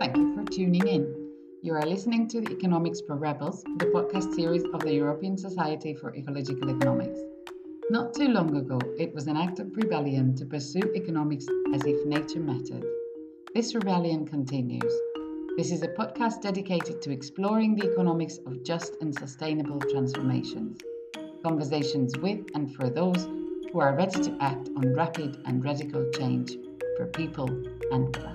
Thank you for tuning in. You are listening to the Economics for Rebels, the podcast series of the European Society for Ecological Economics. Not too long ago, it was an act of rebellion to pursue economics as if nature mattered. This rebellion continues. This is a podcast dedicated to exploring the economics of just and sustainable transformations. Conversations with and for those who are ready to act on rapid and radical change for people and planet.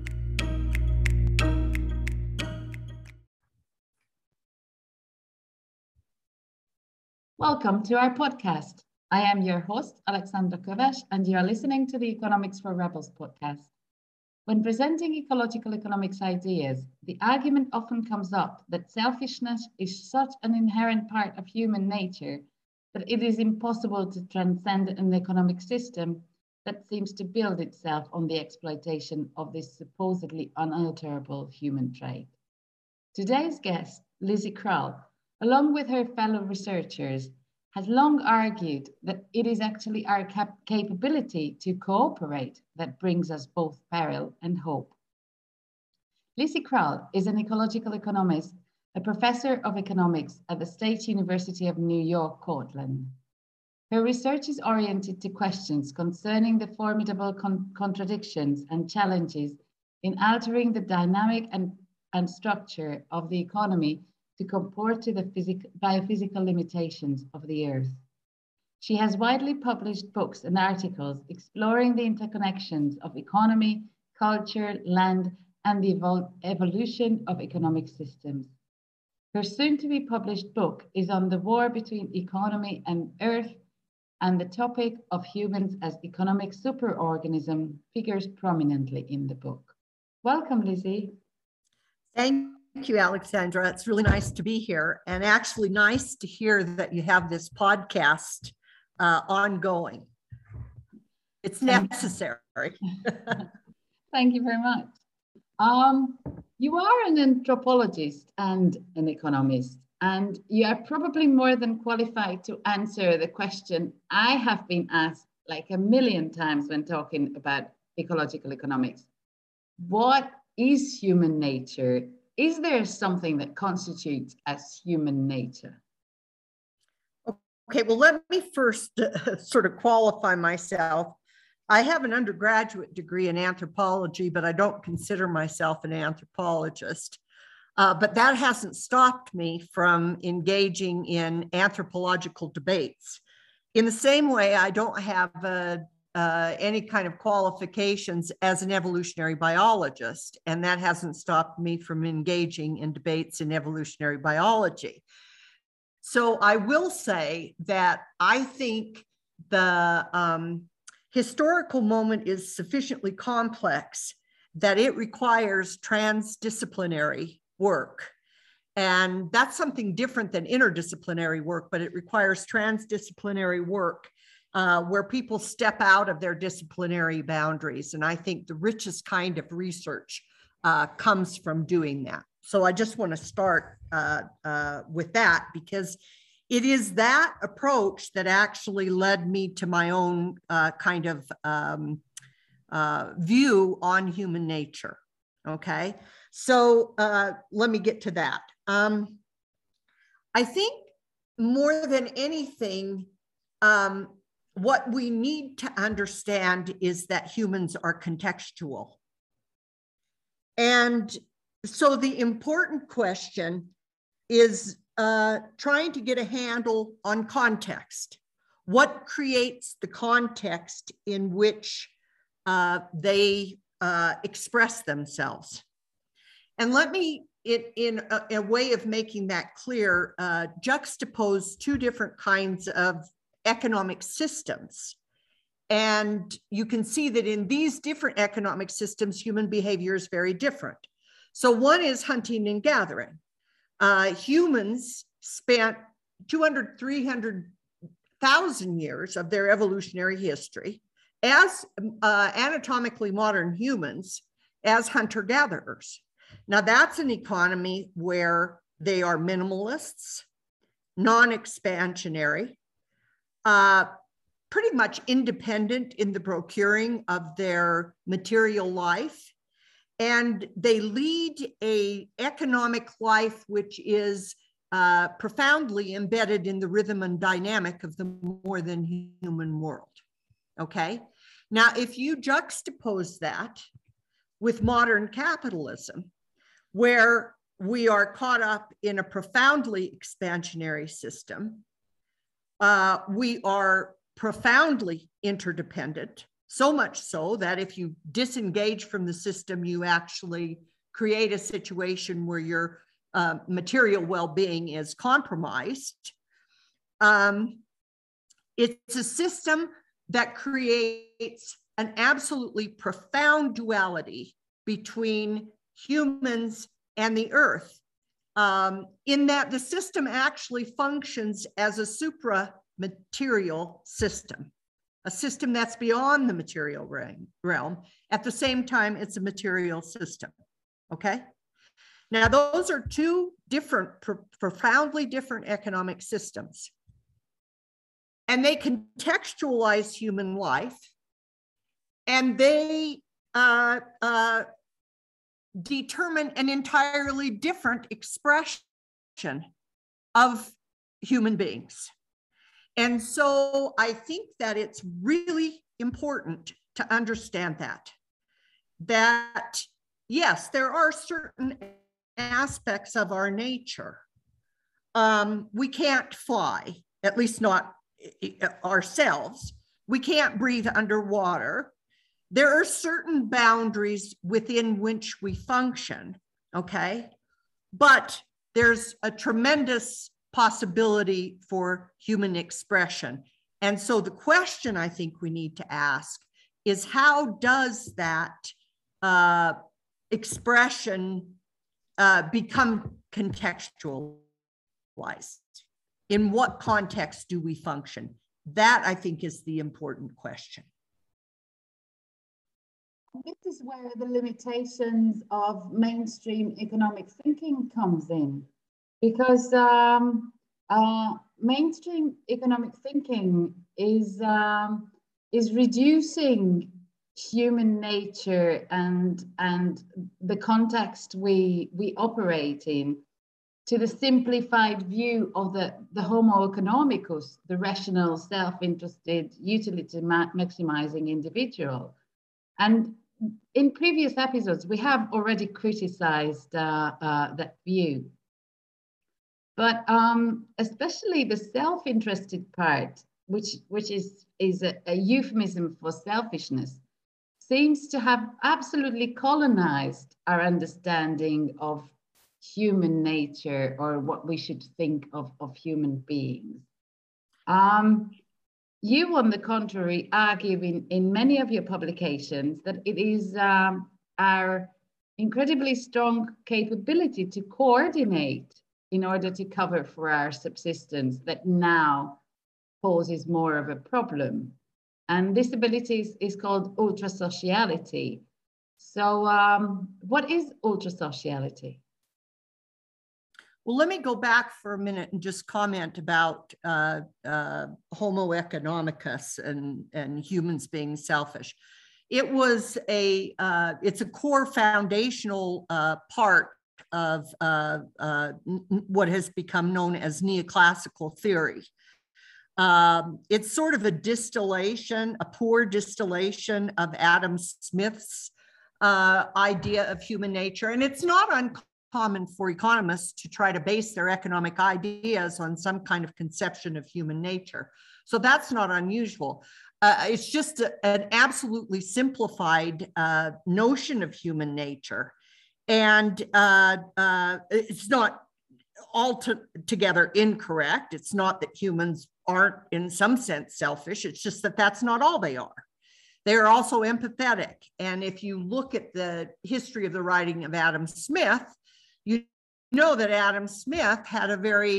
Welcome to our podcast. I am your host, Alexandra Kovacs, and you are listening to the Economics for Rebels podcast. When presenting ecological economics ideas, the argument often comes up that selfishness is such an inherent part of human nature that it is impossible to transcend an economic system that seems to build itself on the exploitation of this supposedly unalterable human trait. Today's guest, Lizzie Krull, along with her fellow researchers, has long argued that it is actually our capability to cooperate that brings us both peril and hope. Lizzie Krull is an ecological economist, a professor of economics at the State University of New York, Cortland. Her research is oriented to questions concerning the formidable contradictions and challenges in altering the dynamic and structure of the economy to comport to the biophysical limitations of the Earth. She has widely published books and articles exploring the interconnections of economy, culture, land, and the evolution of economic systems. Her soon-to-be published book is on the war between economy and Earth, and the topic of humans as economic superorganism figures prominently in the book. Welcome, Lizzie. Thank you, Alexandra. It's really nice to be here, and actually nice to hear that you have this podcast ongoing. It's necessary. Thank you very much. You are an anthropologist and an economist, and you are probably more than qualified to answer the question I have been asked like a million times when talking about ecological economics. What is human nature? Is there something that constitutes as human nature? Okay, well, let me first sort of qualify myself. I have an undergraduate degree in anthropology, but I don't consider myself an anthropologist. But that hasn't stopped me from engaging in anthropological debates. In the same way, I don't have any kind of qualifications as an evolutionary biologist, and that hasn't stopped me from engaging in debates in evolutionary biology. So I will say that I think the historical moment is sufficiently complex that it requires transdisciplinary work. And that's something different than interdisciplinary work, but it requires transdisciplinary work where people step out of their disciplinary boundaries. And I think the richest kind of research comes from doing that. So I just want to start with that, because it is that approach that actually led me to my own kind of view on human nature. Okay, so let me get to that. I think more than anything, what we need to understand is that humans are contextual. And so the important question is trying to get a handle on context. What creates the context in which they express themselves? And let me, in a way of making that clear, juxtapose two different kinds of economic systems. And you can see that in these different economic systems, human behavior is very different. So one is hunting and gathering. Humans spent 200, 300,000 years of their evolutionary history as anatomically modern humans as hunter-gatherers. Now that's an economy where they are minimalists, non-expansionary, pretty much independent in the procuring of their material life, and they lead an economic life which is profoundly embedded in the rhythm and dynamic of the more than human world. Okay. Now, if you juxtapose that with modern capitalism, where we are caught up in a profoundly expansionary system, we are profoundly interdependent, so much so that if you disengage from the system, you actually create a situation where your material well-being is compromised. It's a system that creates an absolutely profound duality between humans and the earth, in that the system actually functions as a supra-material system, a system that's beyond the material realm. At the same time, it's a material system, okay? Now, those are two different, profoundly different economic systems. And they contextualize human life, and they determine an entirely different expression of human beings. And so I think that it's really important to understand that yes, there are certain aspects of our nature. We can't fly, at least not ourselves. We can't breathe underwater. There are certain boundaries within which we function, okay? But there's a tremendous possibility for human expression. And so the question I think we need to ask is, how does that expression become contextualized? In what context do we function? That, I think, is the important question. This is where the limitations of mainstream economic thinking comes in, because mainstream economic thinking is reducing human nature and the context we operate in to the simplified view of the homo economicus, the rational, self-interested, utility maximizing individual. And in previous episodes, we have already criticized that view. But especially the self-interested part, which is a euphemism for selfishness, seems to have absolutely colonized our understanding of human nature, or what we should think of human beings. You, on the contrary, argue in many of your publications that it is our incredibly strong capability to coordinate in order to cover for our subsistence that now poses more of a problem. And this ability is called ultrasociality. So what is ultrasociality? Well, let me go back for a minute and just comment about Homo economicus and humans being selfish. It was it's a core foundational part of what has become known as neoclassical theory. It's sort of a distillation, a poor distillation of Adam Smith's idea of human nature. And it's not uncommon for economists to try to base their economic ideas on some kind of conception of human nature. So that's not unusual. It's just an absolutely simplified notion of human nature. And it's not altogether incorrect. It's not that humans aren't in some sense selfish. It's just that that's not all they are. They are also empathetic. And if you look at the history of the writing of Adam Smith, you know that Adam Smith had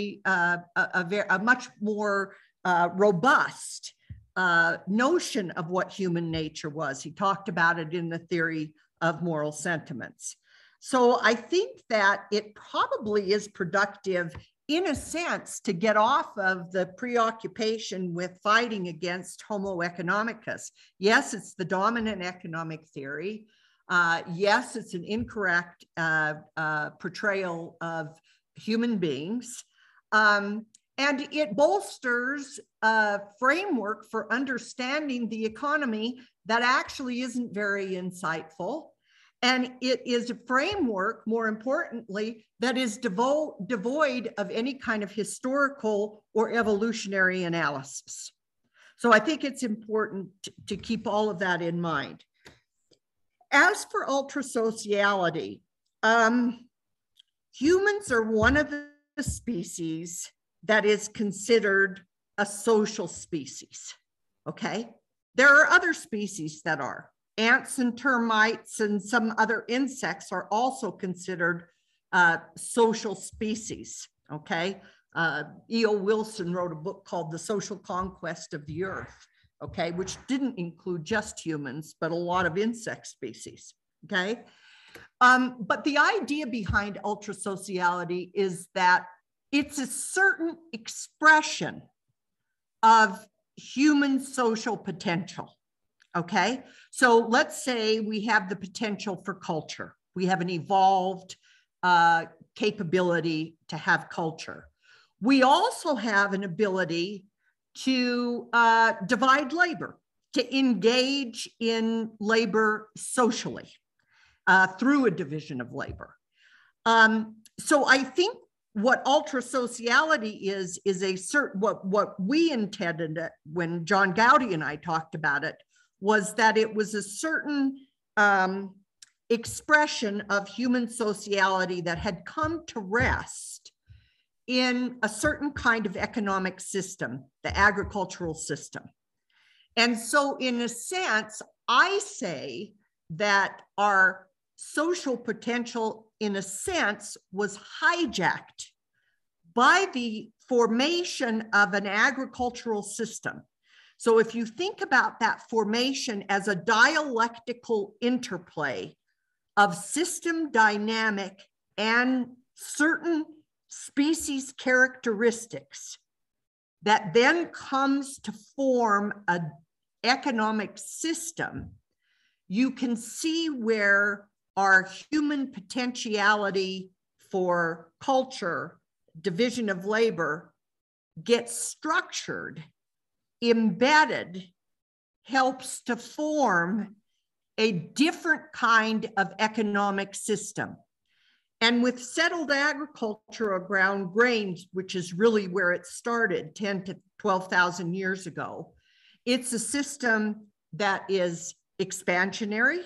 a much more robust notion of what human nature was. He talked about it in the theory of moral sentiments. So I think that it probably is productive, in a sense, to get off of the preoccupation with fighting against Homo economicus. Yes, it's the dominant economic theory. Yes, it's an incorrect portrayal of human beings. And it bolsters a framework for understanding the economy that actually isn't very insightful. And it is a framework, more importantly, that is devoid of any kind of historical or evolutionary analysis. So I think it's important to keep all of that in mind. As for ultrasociality, humans are one of the species that is considered a social species, okay? There are other species that are. Ants and termites and some other insects are also considered social species, okay? E.O. Wilson wrote a book called The Social Conquest of the Earth, okay, which didn't include just humans, but a lot of insect species, okay? But the idea behind ultrasociality is that it's a certain expression of human social potential, okay? So let's say we have the potential for culture. We have an evolved capability to have culture. We also have an ability to divide labor, to engage in labor socially through a division of labor. So I think what ultrasociality is a certain, what we intended when John Gowdy and I talked about it, was that it was a certain expression of human sociality that had come to rest in a certain kind of economic system, the agricultural system. And so in a sense, I say that our social potential, in a sense, was hijacked by the formation of an agricultural system. So if you think about that formation as a dialectical interplay of system dynamic and certain species characteristics that then comes to form an economic system, you can see where our human potentiality for culture, division of labor, gets structured, embedded, helps to form a different kind of economic system. And with settled agriculture around grains, which is really where it started 10 to 12,000 years ago, it's a system that is expansionary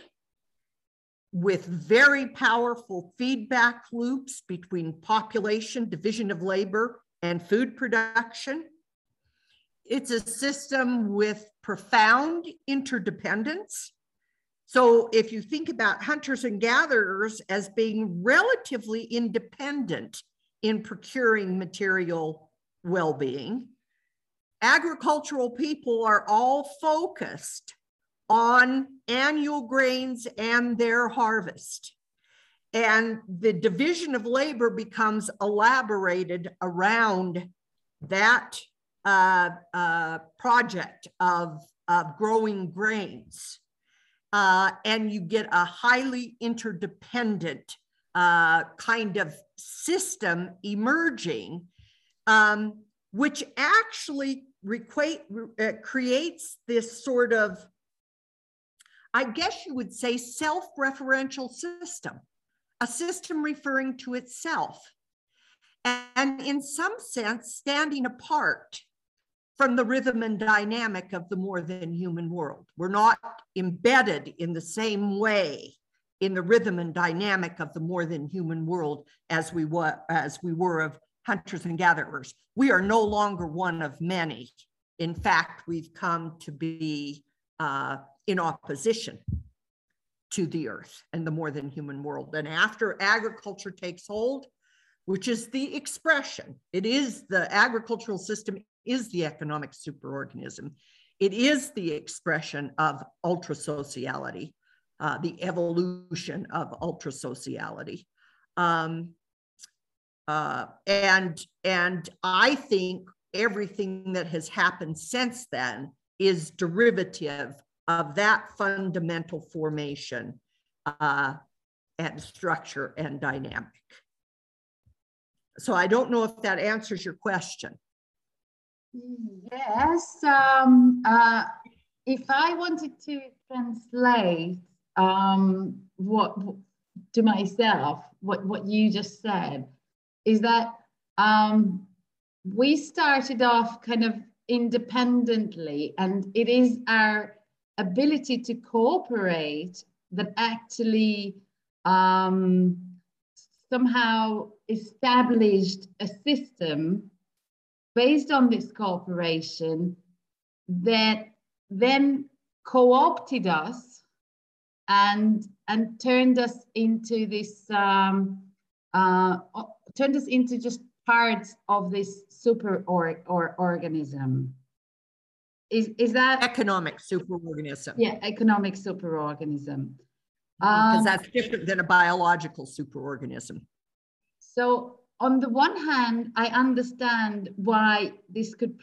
with very powerful feedback loops between population, division of labor, and food production. It's a system with profound interdependence. So if you think about hunters and gatherers as being relatively independent in procuring material well-being, agricultural people are all focused on annual grains and their harvest. And the division of labor becomes elaborated around that project of growing grains. And you get a highly interdependent kind of system emerging, which actually creates this sort of, I guess you would say, self-referential system, a system referring to itself, and in some sense standing apart from the rhythm and dynamic of the more than human world. We're not embedded in the same way in the rhythm and dynamic of the more than human world as we were of hunters and gatherers. We are no longer one of many. In fact, we've come to be in opposition to the earth and the more than human world. And after agriculture takes hold, which is the expression, it is the agricultural system is the economic superorganism. It is the expression of ultrasociality, the evolution of ultrasociality. And I think everything that has happened since then is derivative of that fundamental formation and structure and dynamic. So I don't know if that answers your question. Yes. If I wanted to translate what to myself, what you just said, is that we started off kind of independently, and it is our ability to cooperate that actually somehow established a system based on this cooperation that then co-opted us and turned us into this turned us into just parts of this organism. Is that economic superorganism? Yeah, economic superorganism. Because that's different than a biological superorganism. So on the one hand, I understand why this could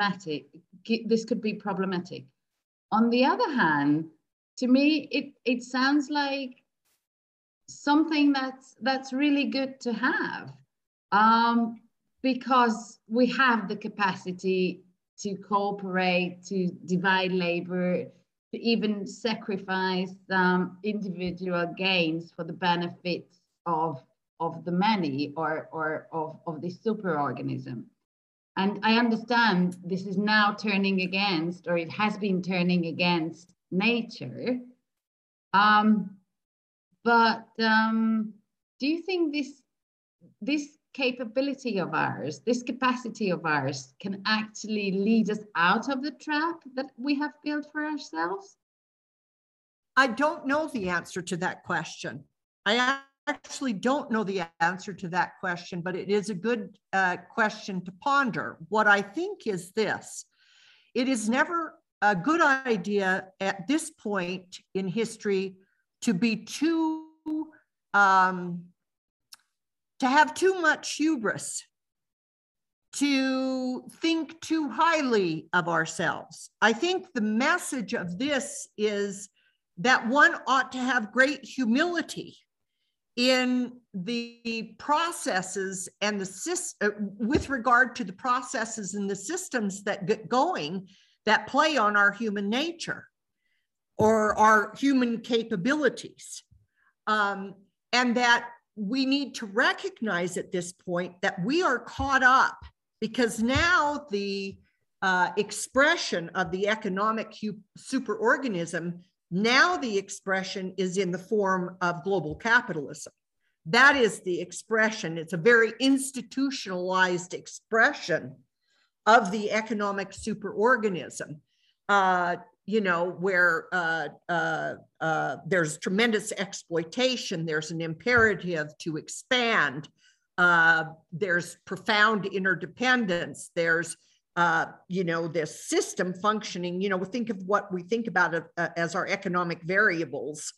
be problematic. On the other hand, to me, it sounds like something that's really good to have, because we have the capacity to cooperate, to divide labor, to even sacrifice individual gains for the benefits of the many, or of this superorganism. And I understand this is now turning against, or it has been turning against nature. But do you think this capability of ours, this capacity of ours, can actually lead us out of the trap that we have built for ourselves? I don't know the answer to that question. I actually don't know the answer to that question, but it is a good question to ponder. What I think is this: it is never a good idea at this point in history to be to have too much hubris, to think too highly of ourselves. I think the message of this is that one ought to have great humility in the processes and with regard to the processes and the systems that get going that play on our human nature or our human capabilities. And that we need to recognize at this point that we are caught up, because now the expression of the economic superorganism, now the expression is in the form of global capitalism. That is the expression. It's a very institutionalized expression of the economic superorganism, where there's tremendous exploitation, there's an imperative to expand, there's profound interdependence, there's this system functioning, we think of what we think about as our economic variables,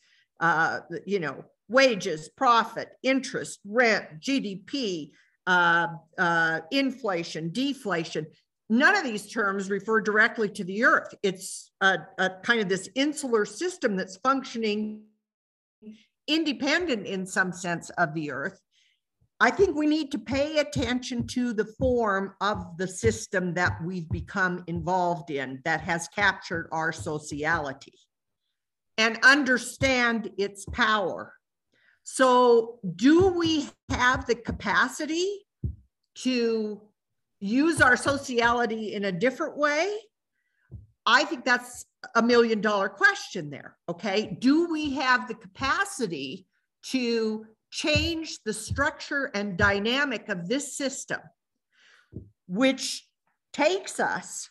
wages, profit, interest, rent, GDP, inflation, deflation. None of these terms refer directly to the earth. It's a kind of this insular system that's functioning independent in some sense of the earth. I think we need to pay attention to the form of the system that we've become involved in that has captured our sociality and understand its power. So, do we have the capacity to use our sociality in a different way? I think that's $1 million question there, okay? Do we have the capacity to change the structure and dynamic of this system, which makes us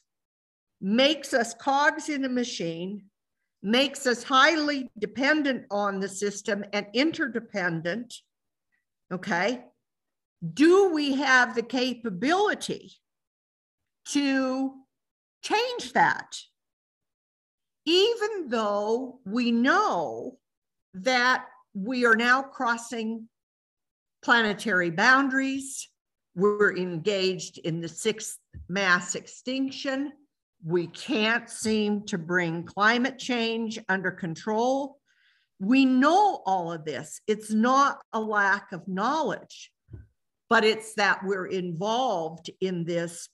cogs in a machine, makes us highly dependent on the system and interdependent, okay? Do we have the capability to change that? Even though we know that we are now crossing planetary boundaries, we're engaged in the 6th mass extinction, we can't seem to bring climate change under control, we know all of this. It's not a lack of knowledge, but it's that we're involved in this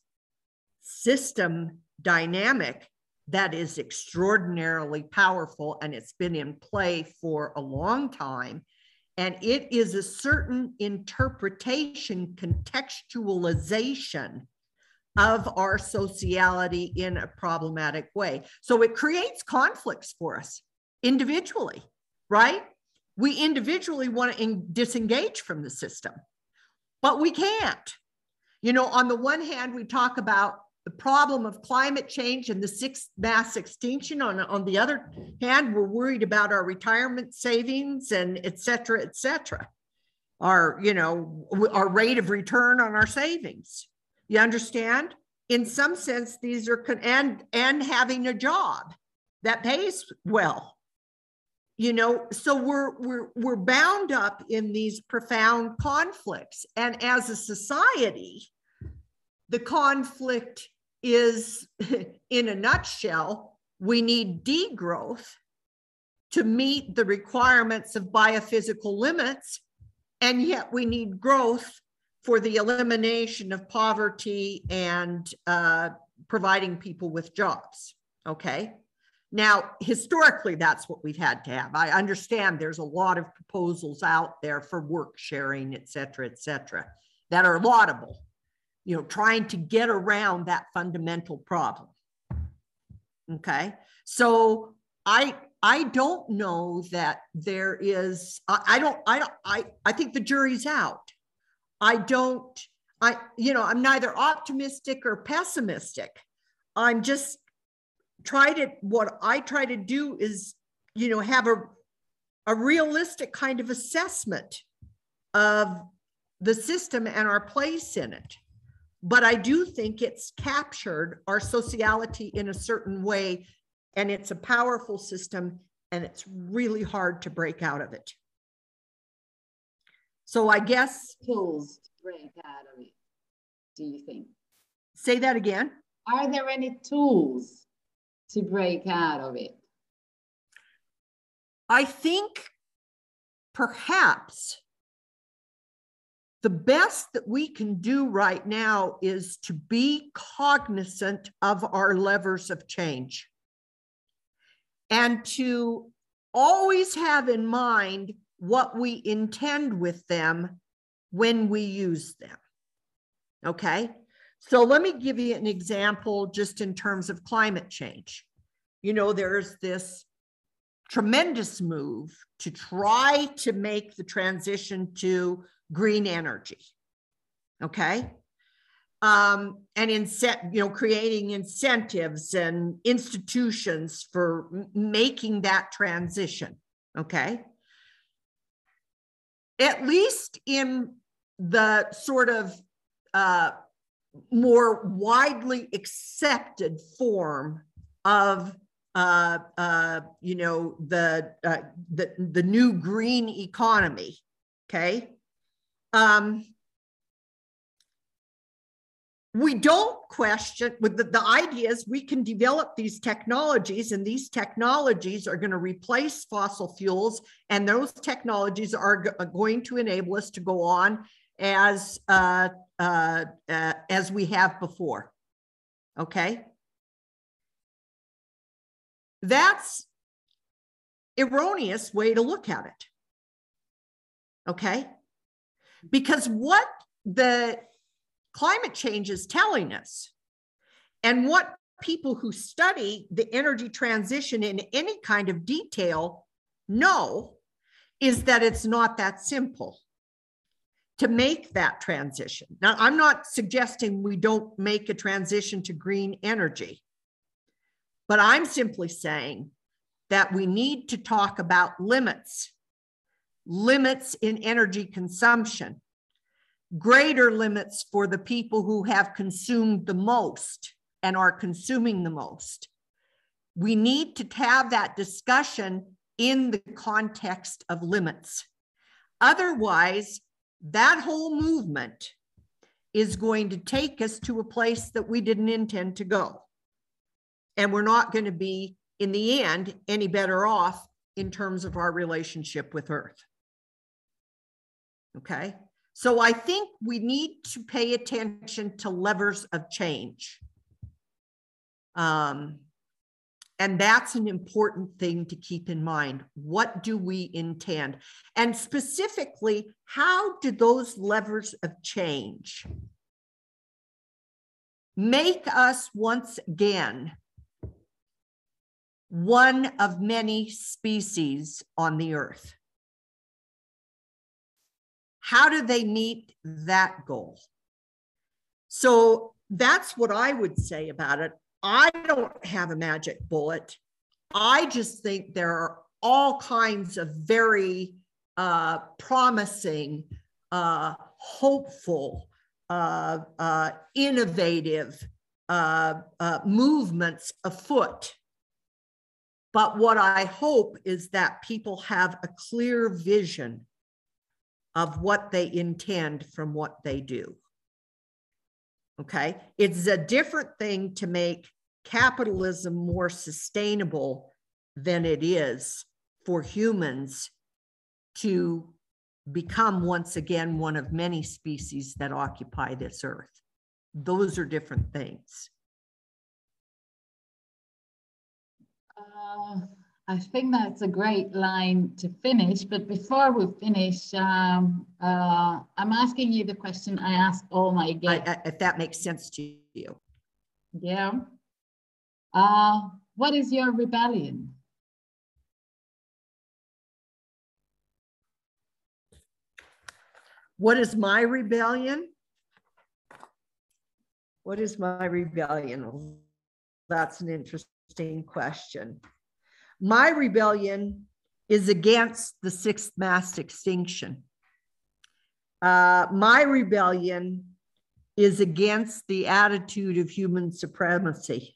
system dynamic that is extraordinarily powerful, and it's been in play for a long time. And it is a certain interpretation, contextualization of our sociality in a problematic way. So it creates conflicts for us individually, right? We individually want to disengage from the system, but we can't. You know, on the one hand, we talk about the problem of climate change and the sixth mass extinction. On the other hand, we're worried about our retirement savings and et cetera, our, you know, our rate of return on our savings. You understand? In some sense, these are, and having a job that pays well. You know, so we're bound up in these profound conflicts. And as a society, the conflict is, in a nutshell, we need degrowth to meet the requirements of biophysical limits, and yet we need growth for the elimination of poverty and providing people with jobs, okay? Now, historically, that's what we've had to have. I understand there's a lot of proposals out there for work sharing, et cetera, that are laudable, you know, trying to get around that fundamental problem. Okay. So I don't know that there is, I think the jury's out. I'm neither optimistic or pessimistic. I'm just what I try to do is, you know, have a realistic kind of assessment of the system and our place in it. But I do think it's captured our sociality in a certain way, and it's a powerful system, and it's really hard to break out of it. So I guess tools to break out of it, do you think? Say that again. Are there any tools to break out of it? I think perhaps the best that we can do right now is to be cognizant of our levers of change and to always have in mind what we intend with them when we use them. Okay? So let me give you an example just in terms of climate change. You know, there's this tremendous move to try to make the transition to green energy. Okay. And creating incentives and institutions for making that transition. Okay. At least in the sort of more widely accepted form of the new green economy. Okay. We don't question with the idea is we can develop these technologies, and these technologies are going to replace fossil fuels, and those technologies are going to enable us to go on as we have before. Okay. That's erroneous way to look at it. Okay. Because what the climate change is telling us, and what people who study the energy transition in any kind of detail know, is that it's not that simple to make that transition. Now, I'm not suggesting we don't make a transition to green energy, but I'm simply saying that we need to talk about limits in energy consumption, greater limits for the people who have consumed the most and are consuming the most. We need to have that discussion in the context of limits. Otherwise, that whole movement is going to take us to a place that we didn't intend to go. And we're not going to be, in the end, any better off in terms of our relationship with Earth. Okay, so I think we need to pay attention to levers of change. And that's an important thing to keep in mind. What do we intend? And specifically, how do those levers of change make us once again one of many species on the Earth? How do they meet that goal? So that's what I would say about it. I don't have a magic bullet. I just think there are all kinds of very promising, hopeful, innovative movements afoot. But what I hope is that people have a clear vision of what they intend from what they do. Okay, it's a different thing to make capitalism more sustainable than it is for humans to become once again one of many species that occupy this Earth. Those are different things. I think that's a great line to finish, but before we finish, I'm asking you the question I ask all my guests. If that makes sense to you. Yeah. What is your rebellion? What is my rebellion? What is my rebellion? Well, that's an interesting question. My rebellion is against the sixth mass extinction. My rebellion is against the attitude of human supremacy.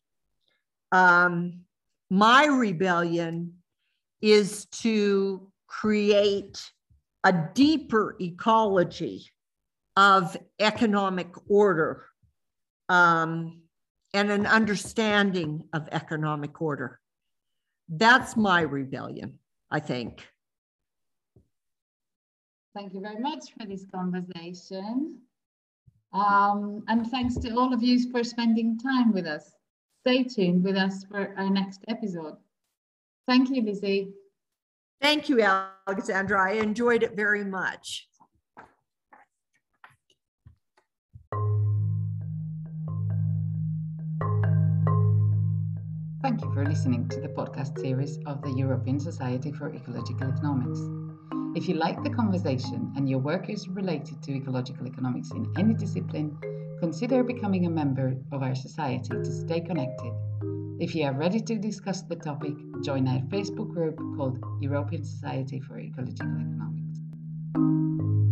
My rebellion is to create a deeper ecology of economic order and an understanding of economic order. That's my rebellion, I think. Thank you very much for this conversation. And thanks to all of you for spending time with us. Stay tuned with us for our next episode. Thank you, Lizzie. Thank you, Alexandra. I enjoyed it very much. Thank you for listening to the podcast series of the European Society for Ecological Economics. If you like the conversation and your work is related to ecological economics in any discipline, consider becoming a member of our society to stay connected. If you are ready to discuss the topic, join our Facebook group called European Society for Ecological Economics.